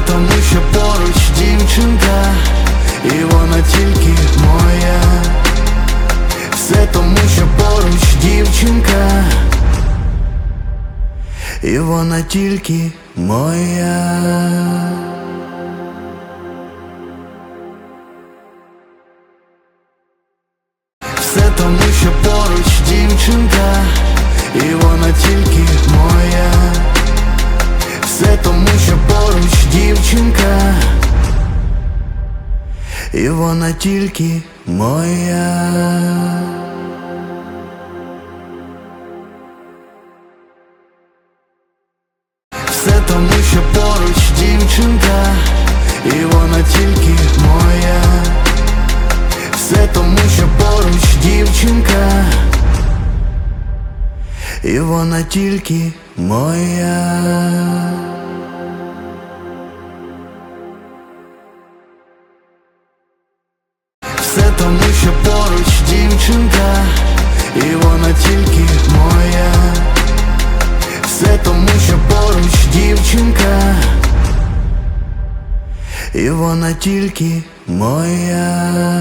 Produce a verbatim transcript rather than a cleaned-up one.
тому, що поруч дівчинка, і вона тільки моя. Все тому, що поруч дівчинка, і вона тільки моя. Все тому, що поруч дівчинка, і вона тільки моя. Все тому, що поруч дівчинка, і вона тільки моя. Все тому, що поруч дівчинка, і вона тільки моя. Все тому, що поруч дівчинка, і вона тільки моя. Все тому, що поруч дівчинка, і вона тільки моя. Все тому, що поруч дівчинка, і вона тільки моя.